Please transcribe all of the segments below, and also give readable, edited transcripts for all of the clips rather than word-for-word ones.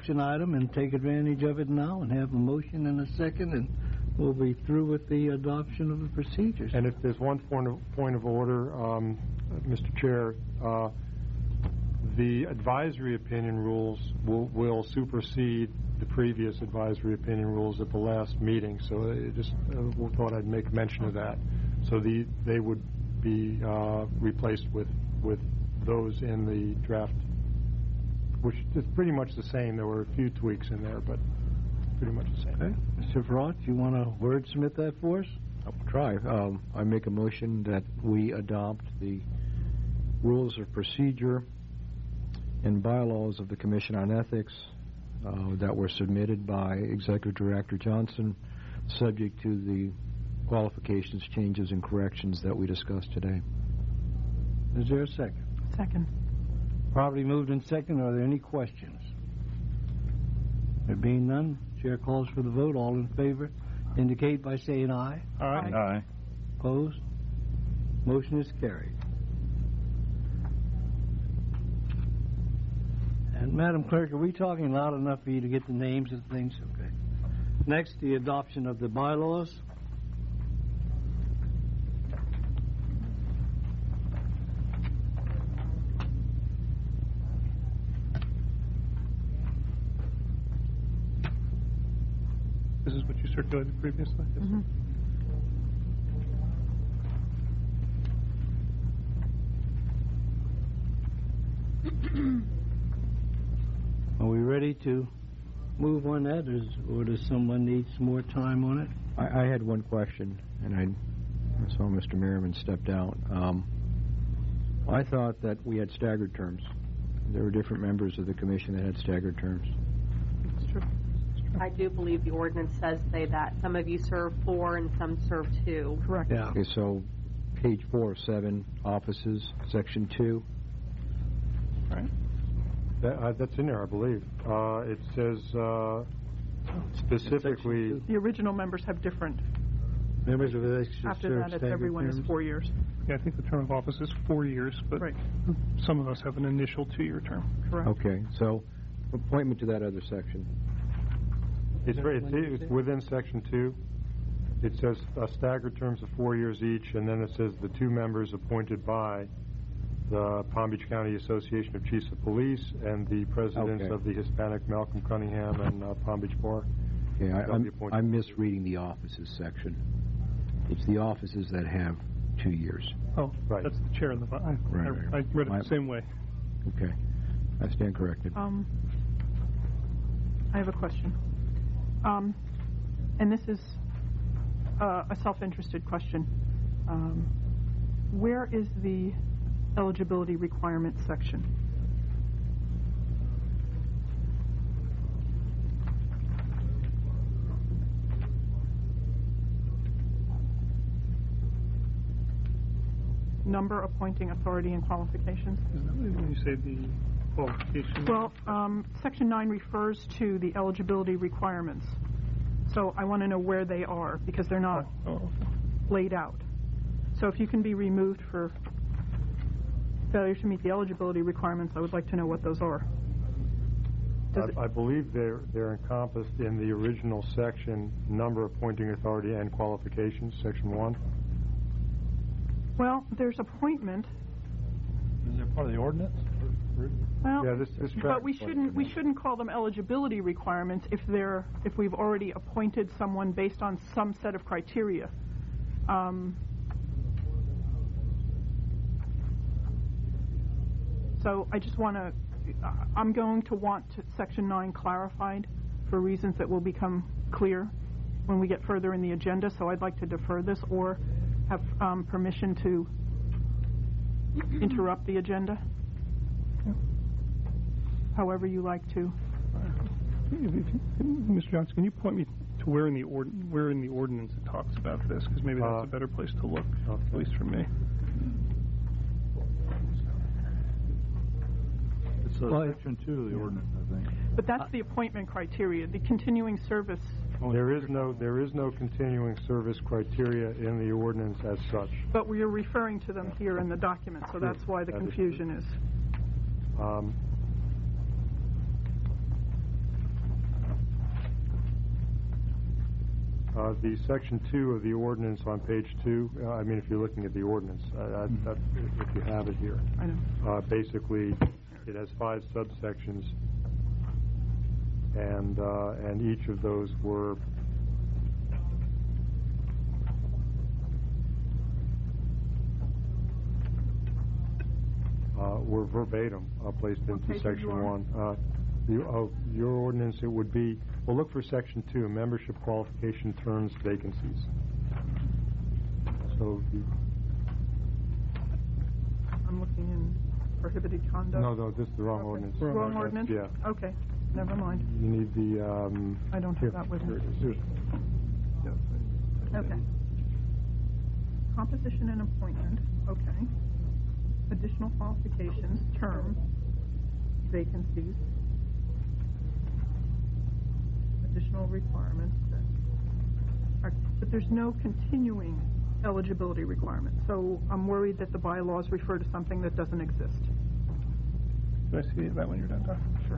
action item and take advantage of it now and have a motion and a second, and we'll be through with the adoption of the procedures. And if there's one point of order, Mr. Chair, the advisory opinion rules will supersede the previous advisory opinion rules at the last meeting. So I just thought I'd make mention of that. So they would be replaced with those in the draft, which is pretty much the same. There were a few tweaks in there, but pretty much the same. Okay. Mr. Farrar, you want to wordsmith that for us? I'll try. I make a motion that we adopt the rules of procedure and bylaws of the Commission on Ethics that were submitted by Executive Director Johnson, subject to the qualifications, changes, and corrections that we discussed today. Is there a second? Second. Properly moved in second. Are there any questions? There being none, Chair calls for the vote. All in favor indicate by saying aye. Aye. Aye. Opposed? Motion is carried. And Madam Clerk, are we talking loud enough for you to get the names of things? Okay. Next, the adoption of the bylaws. This is what you circulated previously? Mm-hmm. Are we ready to move on that, or does someone need some more time on it? I had one question, and I saw Mr. Merriman stepped out. I thought that we had staggered terms. There were different members of the Commission that had staggered terms. It's true. I do believe the ordinance says say that. Some of you serve 4 and some serve 2. Correct. Yeah. Okay, so page 4 of 7, offices, section 2. Right. That's in there, I believe. It says specifically... The original members have different. Members of the After that, it's everyone is 4 years. Yeah, I think the term of office is 4 years, but right. Some of us have an initial 2-year term. Correct. Okay, so point me to that other section. It's within section 2. It says staggered terms of 4 years each, and then it says the 2 members appointed by the Palm Beach County Association of Chiefs of Police and the presidents of the Hispanic, Malcolm Cunningham, and Palm Beach Bar. Okay, I'm misreading the offices section. It's the offices that have 2 years. Oh, right. That's the chair and the vice. Right. I read it the same way. Okay, I stand corrected. I have a question. And this is a self-interested question. Where is the eligibility requirement section? Number, appointing authority, and qualifications. Is that when you say the qualifications? Well, Section 9 refers to the eligibility requirements. So I want to know where they are, because they're not laid out. So if you can be removed for failure to meet the eligibility requirements, I would like to know what those are. I believe they're encompassed in the original section, number, appointing authority, and qualifications, section 1. Well, there's appointment. Is it part of the ordinance? Well, yeah, this but we shouldn't call them eligibility requirements if we've already appointed someone based on some set of criteria. So I just want to. I'm going to want Section 9 clarified for reasons that will become clear when we get further in the agenda. So I'd like to defer this or have permission to interrupt the agenda. However you like to. Mr. Johnson, can you point me to where in the ordinance it talks about this? Because maybe that's a better place to look, at least for me. It's section 2 of the ordinance, I think. But that's the appointment criteria. The continuing service. There is no continuing service criteria in the ordinance as such. But we are referring to them here in the document, so that's why the confusion is. The Section 2 of the ordinance on page 2, I mean, if you're looking at the ordinance, if you have it here. I know. Basically, it has 5 subsections, and each of those were verbatim placed into Section 1. Your ordinance, it would be, well, look for Section 2, membership qualification terms, vacancies. So I'm looking in prohibited conduct. no, this is the wrong ordinance. Wrong ordinance? Yeah. Okay, never mind. You need the... I don't have that with me. Okay. Composition and appointment, okay. Additional qualifications, term, vacancies, additional requirements. But there's no continuing eligibility requirement. So I'm worried that the bylaws refer to something that doesn't exist. Do I see that when you're done, Doc? Sure.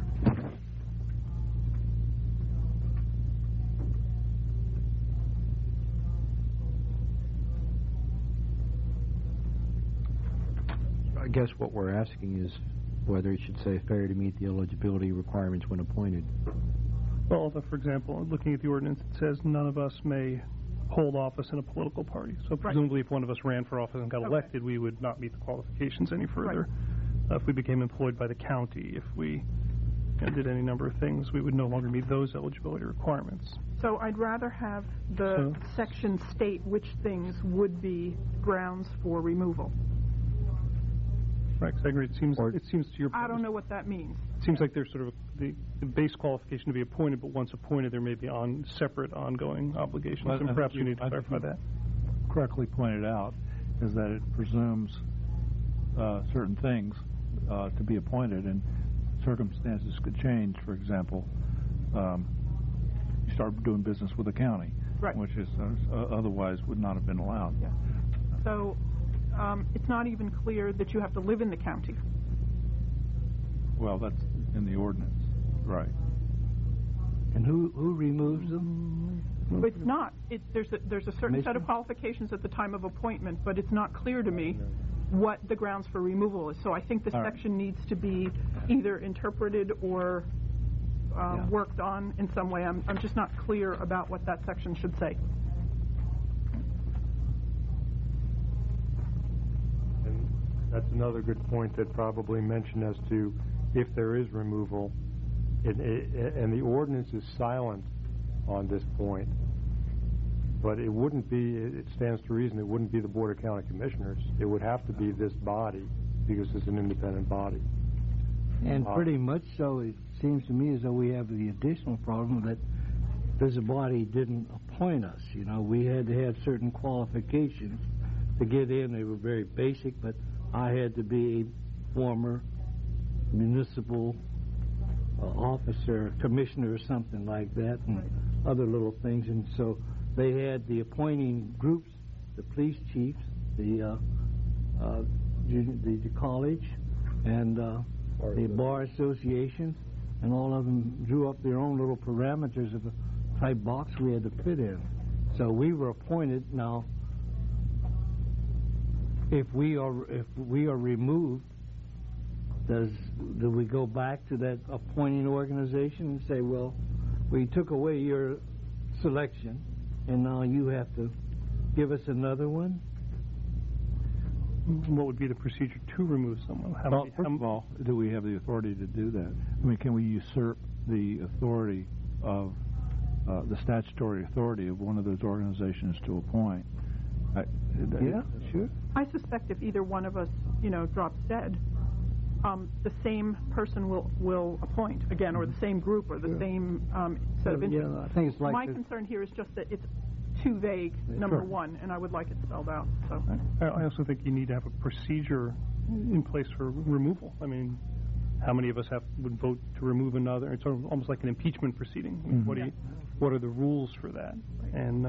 I guess what we're asking is whether it should say failure to meet the eligibility requirements when appointed. Well, for example, looking at the ordinance, it says none of us may hold office in a political party. So presumably if one of us ran for office and got elected, we would not meet the qualifications any further. Right. If we became employed by the county, if we did any number of things, we would no longer meet those eligibility requirements. So I'd rather have the section state which things would be grounds for removal. Right, because I agree. It seems to your point. I don't know what that means. It seems like there's sort of the base qualification to be appointed, but once appointed, there may be separate ongoing obligations, and perhaps you need to clarify that. Correctly pointed out is that it presumes certain things to be appointed, and circumstances could change. For example, you start doing business with the county, right, which is otherwise would not have been allowed. Yeah. So it's not even clear that you have to live in the county. Well, that's in the ordinance, right? And who removes them? It's not. There's a certain set of qualifications at the time of appointment, but it's not clear to me what the grounds for removal is. So I think the section needs to be either interpreted or worked on in some way. I'm just not clear about what that section should say. And that's another good point that probably mentioned as to if there is removal, and the ordinance is silent on this point, but it wouldn't be, it stands to reason, it wouldn't be the Board of County Commissioners. It would have to be this body, because it's an independent body. And pretty much so, it seems to me as though we have the additional problem that this body didn't appoint us. You know, we had to have certain qualifications to get in. They were very basic, but I had to be a former municipal officer, commissioner or something like that, and other little things. And so they had the appointing groups, the police chiefs, the college, and the bar associations, and all of them drew up their own little parameters of the type box we had to fit in. So we were appointed. Now, if we are removed, do we go back to that appointing organization and say, well, we took away your selection, and now you have to give us another one? What would be the procedure to remove someone? First of all, do we have the authority to do that? I mean, can we usurp the authority of the statutory authority of one of those organizations to appoint? Yeah, sure. I suspect if either one of us, drops dead, the same person will appoint again, or the same group, or the same set of interests. Yeah, I think it's like my concern here is just that it's too vague, number one, and I would like it spelled out. So I also think you need to have a procedure in place for removal. I mean, how many of us would vote to remove another? It's almost like an impeachment proceeding. Mm-hmm. What are the rules for that? And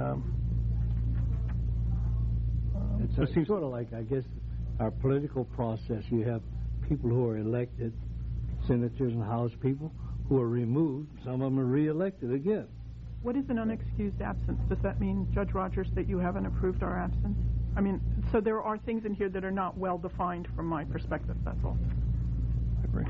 it's sort of like, I guess, our political process. You have people who are elected, senators and House people, who are removed. Some of them are reelected again. What is an unexcused absence? Does that mean, Judge Rogers, that you haven't approved our absence? I mean, so there are things in here that are not well defined from my perspective, that's all. I agree.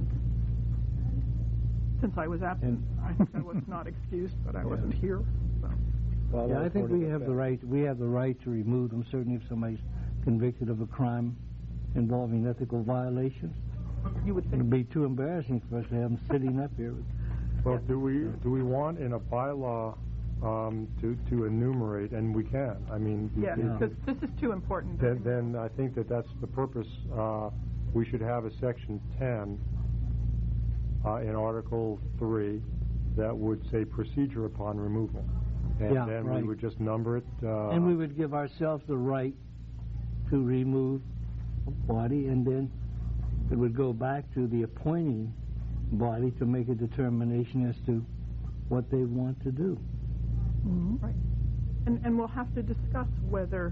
Since I was absent, I think I was not excused, but I wasn't here. So. Yeah, I think we have the right. We have the right to remove them. Certainly, if somebody's convicted of a crime involving ethical violations, You would think. it'd be too embarrassing for us to have them sitting up here. Well, do we want in a bylaw to enumerate, and we can. I mean, Yeah, because this is too important. then I think that's the purpose. We should have a section 10 in Article 3 that would say procedure upon removal. And Yeah, then right. we would just number it. And we would give ourselves the right to remove a body, and then it would go back to the appointing body to make a determination as to what they want to do. Mm-hmm. Right. And we'll have to discuss whether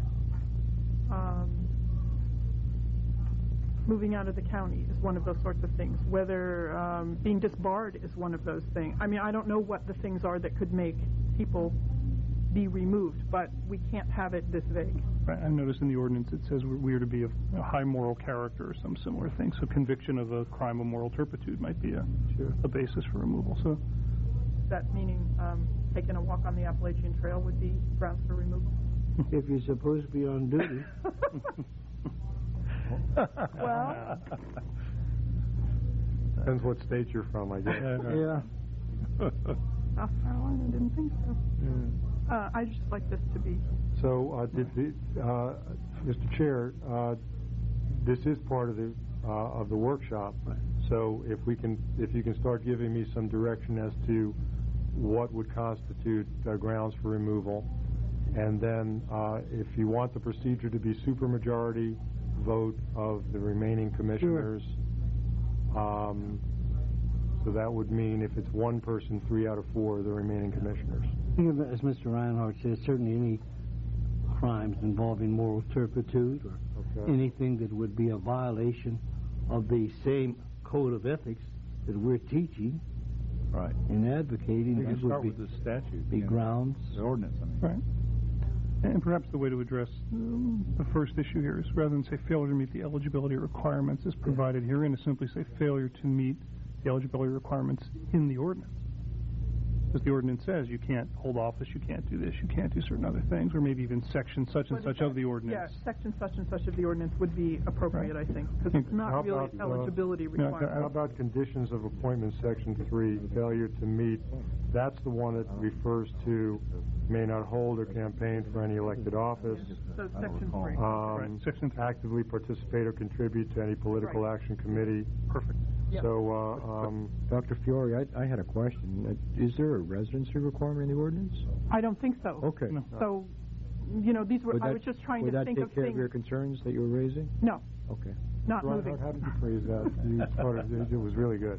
moving out of the county is one of those sorts of things, whether being disbarred is one of those things. I mean, I don't know what the things are that could make people be removed, but we can't have it this vague. Right, I noticed in the ordinance it says we are to be of high moral character or some similar thing. So conviction of a crime of moral turpitude might be a basis for removal. So That meaning taking a walk on the Appalachian Trail would be grounds for removal. If you're supposed to be on duty. Well, Depends what state you're from, I guess. Yeah. South Carolina didn't think so. I just like this to be. So, Mr. Chair, this is part of the workshop. So, if you can start giving me some direction as to what would constitute grounds for removal, and then if you want the procedure to be supermajority vote of the remaining commissioners. So that would mean if it's one person, 3 out of 4 of the remaining commissioners. As Mr. Reinhardt says, certainly any crimes involving moral turpitude or anything that would be a violation of the same code of ethics that we're teaching Right. and advocating, You that start would with the statute. be grounds. The ordinance, I mean. right. And perhaps the way to address the first issue here is rather than say failure to meet the eligibility requirements as provided herein, to simply say failure to meet the eligibility requirements in the ordinance. Because the ordinance says you can't hold office, you can't do this, you can't do certain other things, or maybe even section such and such of the ordinance. Yeah, section such and such of the ordinance would be appropriate, I think, because it's How not really about, eligibility requirement. How about conditions of appointment, section 3, failure to meet? That's the one that refers to may not hold or campaign for any elected office. So section 3. Section 3. Actively participate or contribute to any political action committee. Perfect. Yep. So, Dr. Fiore, I had a question. Is there a residency requirement in the ordinance? I don't think so. Okay. No. So, these were, I was just trying to think of Would that take care of things. your concerns that you were raising? No, Okay. not moving. how did you phrase that? You thought it was really good.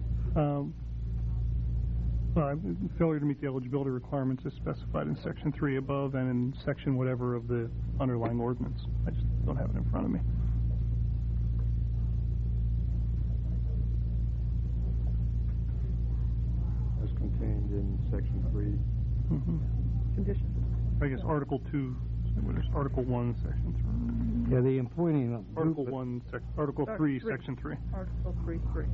Failure to meet the eligibility requirements is specified in section 3 above and in section whatever of the underlying ordinance. I just don't have it in front of me. As contained in section 3. Conditions. I guess Article 2, what is Article 1, section 3? Yeah, the appointing of Article 1, Article 3, section 3. Article 3.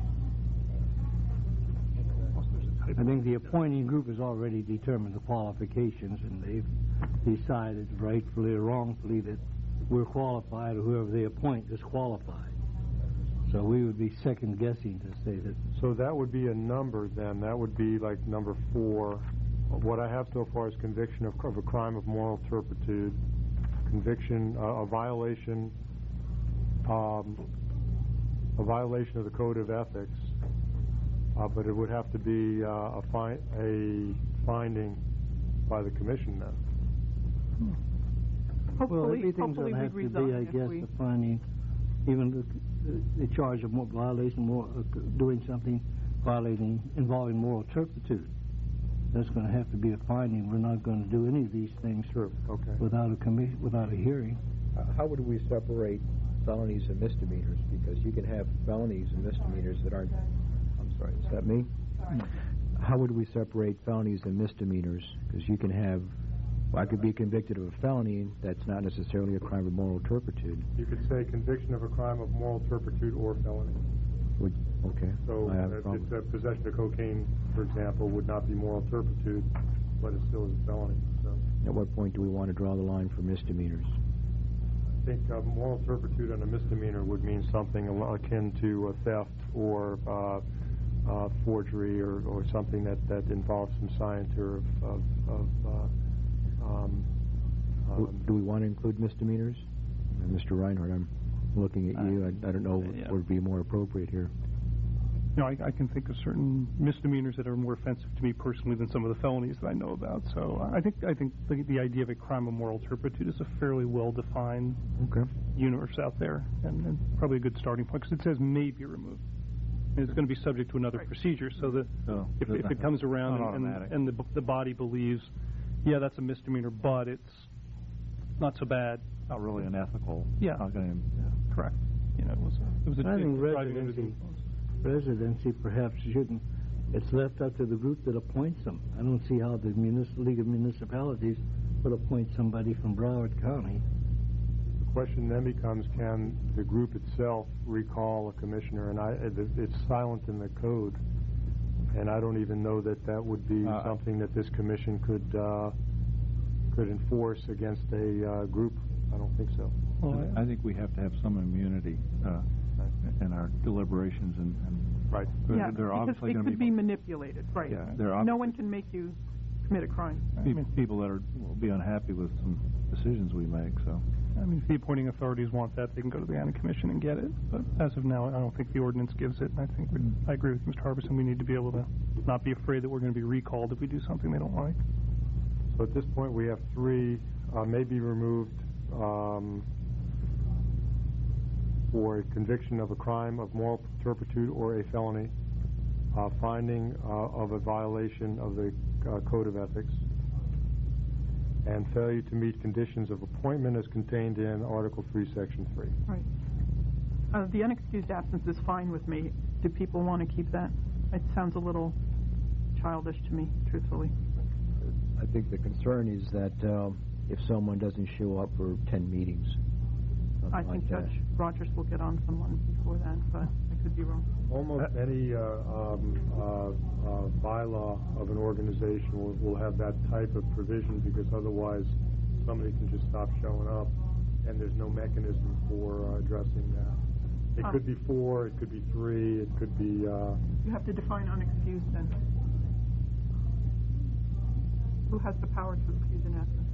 I think the appointing group has already determined the qualifications, and they've decided, rightfully or wrongfully, that we're qualified, or whoever they appoint is qualified. So we would be second guessing to say that. So that would be a number then. That would be like number 4. What I have so far is conviction of a crime of moral turpitude, conviction, a violation of the code of ethics. But it would have to be a finding by the commission then. Well, everything's Hopefully going to have we'd to be, I resign if guess, we. the finding, even the charge of violation, doing something involving moral turpitude. That's going to have to be a finding. We're not going to do any of these things without a commission, without a hearing. How would we separate felonies and misdemeanors? Because you can have felonies and misdemeanors that aren't... I'm sorry, is that me? how would we separate felonies and misdemeanors? Because you can have, I could be convicted of a felony that's not necessarily a crime of moral turpitude. You could say conviction of a crime of moral turpitude or felony. Okay. So I have a if problem. it's a possession of cocaine, for example, would not be moral turpitude, but it still is a felony. So At what point do we want to draw the line for misdemeanors? I think moral turpitude on a misdemeanor would mean something akin to a theft or forgery or something that involves some scienter Do we want to include misdemeanors? Mr. Reinhardt, I'm looking at you. I don't know what would be more appropriate here. You know, I can think of certain misdemeanors that are more offensive to me personally than some of the felonies that I know about. So I think the idea of a crime of moral turpitude is a fairly well-defined universe out there, and probably a good starting point, because it says may be removed. And it's going to be subject to another procedure, so that if it comes around and the body believes, yeah, that's a misdemeanor, but it's not so bad. Not really unethical. Yeah. Correct. You know, it was a I think driving under the residency perhaps shouldn't. It's left up to the group that appoints them. I don't see how the League of Municipalities would appoint somebody from Broward County. The question then becomes, can the group itself recall a commissioner? And it's silent in the code, and I don't even know that would be something that this commission could enforce against a group. I don't think so. Well, I think we have to have some immunity in our deliberations, and right. Yeah, they're obviously because it going to could be manipulated, right? Yeah, no one can make you commit a crime. People that will be unhappy with some decisions we make. So, I mean, if the appointing authorities want that, they can go to the Anna Commission and get it. But as of now, I don't think the ordinance gives it. And I agree with Mr. Harbison. We need to be able to not be afraid that we're going to be recalled if we do something they don't like. So at this point, we have 3 may be removed for a conviction of a crime of moral turpitude or a felony, finding of a violation of the Code of Ethics, and failure to meet conditions of appointment as contained in Article 3, Section 3. Right. The unexcused absence is fine with me. Do people want to keep that? It sounds a little childish to me, truthfully. I think the concern is that if someone doesn't show up for 10 meetings, I think Judge Rogers will get on someone before that, but I could be wrong. Almost any bylaw of an organization will have that type of provision, because otherwise somebody can just stop showing up, and there's no mechanism for addressing that. It could be 4, it could be 3, it could be... You have to define unexcused then. Who has the power to excuse an absence?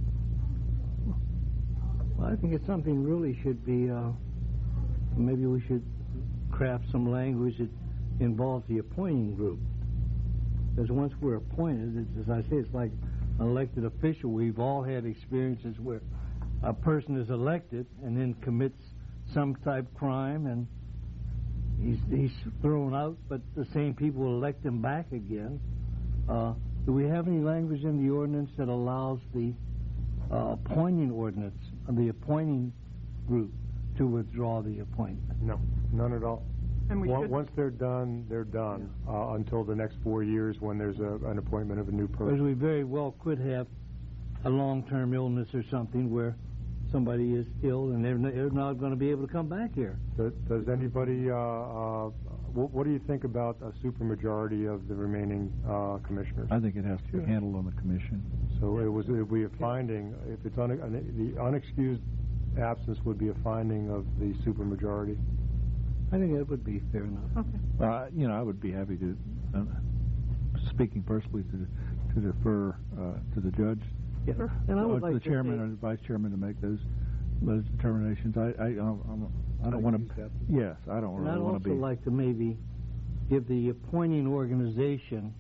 Well, I think it's something really should be, maybe we should craft some language that involves the appointing group. Because once we're appointed, as I say, it's like an elected official. We've all had experiences where a person is elected and then commits some type of crime, and he's thrown out, but the same people will elect him back again. Do we have any language in the ordinance that allows the appointing ordinance, the appointing group, to withdraw the appointment? No, none at all. And Once they're done, they're done, until the next 4 years when there's an appointment of a new person. Because we very well could have a long-term illness or something where somebody is ill and they're not going to be able to come back here. Does anybody, what do you think about a supermajority of the remaining commissioners? I think it has to be handled on the commission. So it would be a finding, if it's the unexcused absence would be a finding of the supermajority. I think that would be fair enough. Okay. I would be happy to, speaking personally, to defer to the judge, And I would like the to chairman say, or the vice chairman to make those determinations. I don't want to. Yes, I don't and really I'd want to be. also like to maybe give the appointing organization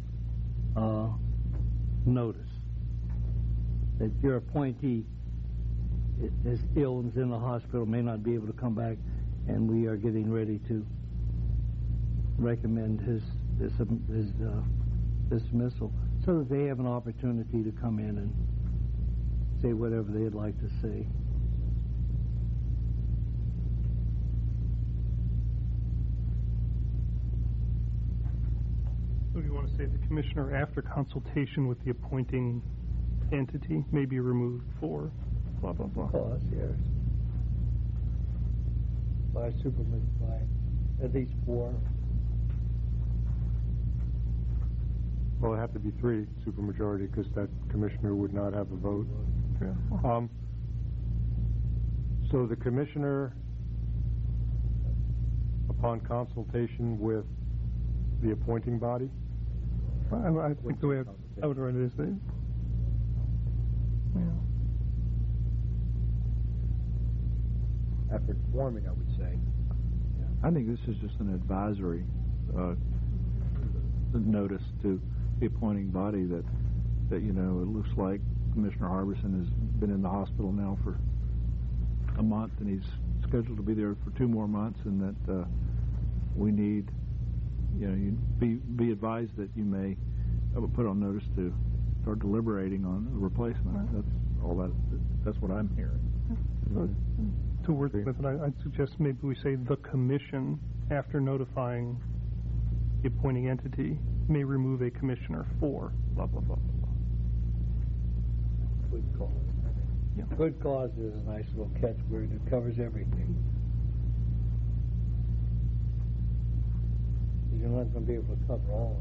notice that your appointee is ill and is in the hospital, may not be able to come back, and we are getting ready to recommend his dismissal, so that they have an opportunity to come in and say whatever they'd like to say. So you want to say the commissioner, after consultation with the appointing entity, may be removed for blah, blah, blah. Clause, yes. By at least 4. Well, it'd have to be 3 supermajority because that commissioner would not have a vote. Yeah. So the commissioner, upon consultation with the appointing body? I think the way I would write it is that, After informing, I would say. I think this is just an advisory notice to the appointing body that it looks like Commissioner Harbison has been in the hospital now for a month, and he's scheduled to be there for 2 more months, and that we need, you be advised that you may put on notice to start deliberating on a replacement. That's all that's what I'm hearing. to wordsmith it, I'd suggest maybe we say the commission, after notifying the appointing entity, may remove a commissioner for blah, blah, blah, blah. Good cause. Yeah. Good cause is a nice little catchword that covers everything. You're not going to be able to cover all of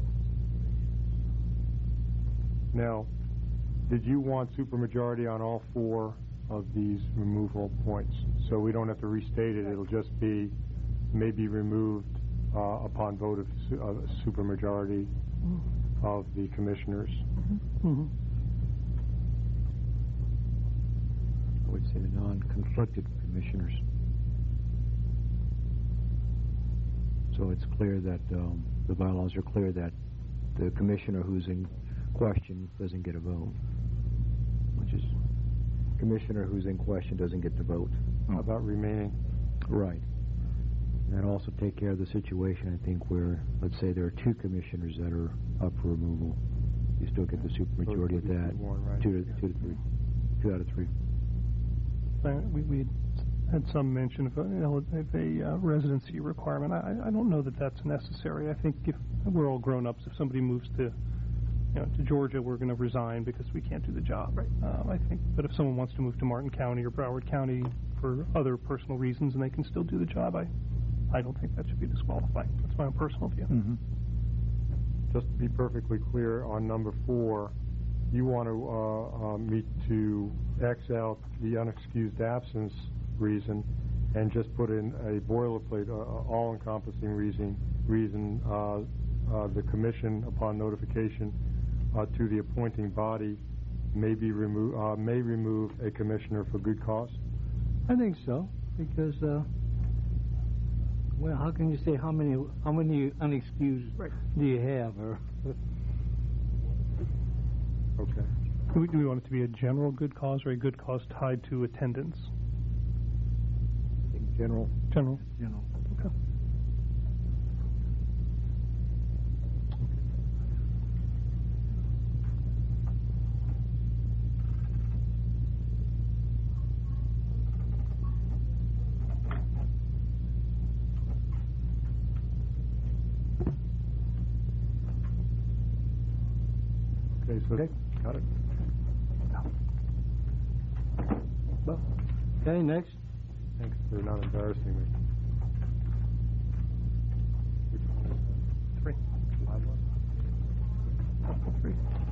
it. Now, did you want supermajority on all 4 of these removal points? So we don't have to restate it. It'll just be may be removed upon vote of supermajority of the commissioners. Mm-hmm. I would say the non-conflicted commissioners. So it's clear that the bylaws are clear that the commissioner who's in question doesn't get a vote, which is commissioner who's in question doesn't get to vote. How about remaining? Right. And that also take care of the situation, I think, where, let's say there are 2 commissioners that are up for removal. You still get the supermajority of that. 2 to 3. 2 out of 3. We had some mention of a residency requirement. I don't know that that's necessary. I think if we're all grown-ups, if somebody moves to Georgia, we're going to resign because we can't do the job. Right. I think, but if someone wants to move to Martin County or Broward County for other personal reasons and they can still do the job, I don't think that should be disqualifying. That's my own personal view. Mm-hmm. Just to be perfectly clear, on number 4, you want to meet to X out the unexcused absence reason and just put in a boilerplate, all-encompassing reason the commission, upon notification to the appointing body, may remove a commissioner for good cause? I think so, because well, how can you say how many unexcused do you have? Or okay. Do we want it to be a general good cause or a good cause tied to attendance? I think general. General. Okay. Okay, so got it. well, okay, next. Thanks for not embarrassing me. Which one is that? 3. 3.